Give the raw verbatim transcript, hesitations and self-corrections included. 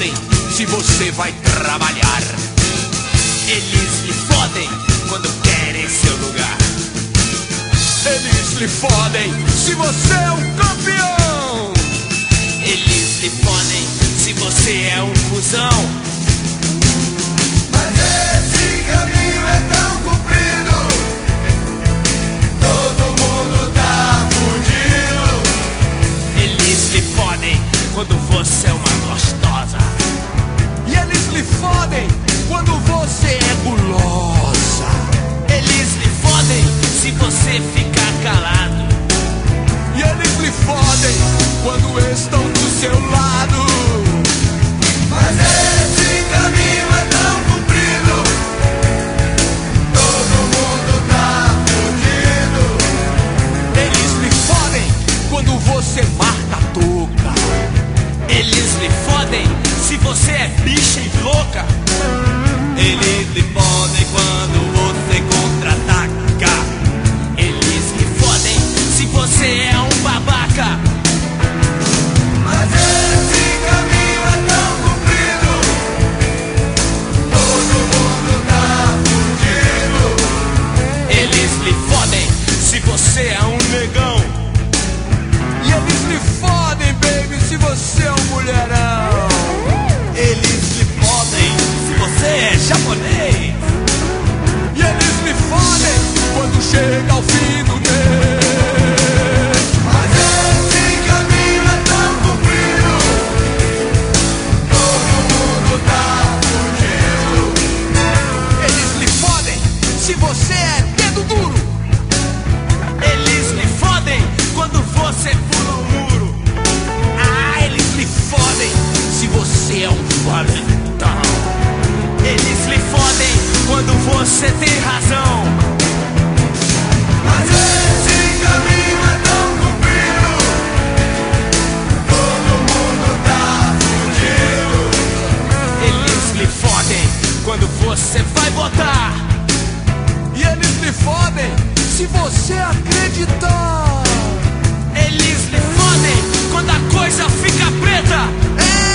fodem se você vai trabalhar. Eles lhe fodem quando querem seu lugar. Eles lhe fodem se você é um campeão. Eles lhe fodem se você é um cuzão. Mas esse caminho é tão comprido, todo mundo tá fudido. Eles lhe fodem quando você é uma gostosa. E eles lhe fodem quando você é gulosa. Eles lhe fodem se você ficar calado. E eles lhe fodem quando estão do seu lado. Mas esse caminho é tão comprido, todo mundo tá fudido. Eles lhe fodem quando você marca a touca. Eles lhe fodem se você é bicha e louca. Eles lhe fodem quando você contra-ataca. Eles lhe fodem se você é um babaca. Mas esse caminho é tão comprido, todo mundo tá fudido. Eles lhe fodem se você é um negão. E eles lhe fodem, baby, se você é um mulherão. Eles lhe fodem se você é japonês. E eles lhe fodem quando chega ao fim do mês. Mas esse caminho é tão comprido, todo mundo tá fudido. Eles lhe fodem se você é dedo duro. Eles lhe fodem quando você pula o muro. Ah, eles lhe fodem se você é um valentão. Eles lhe fodem quando você tem razão. Mas esse caminho é tão comprido, todo mundo tá fudido. Eles lhe fodem quando você vai votar. E eles lhe fodem se você acreditar. Eles lhe fodem quando a coisa fica preta. É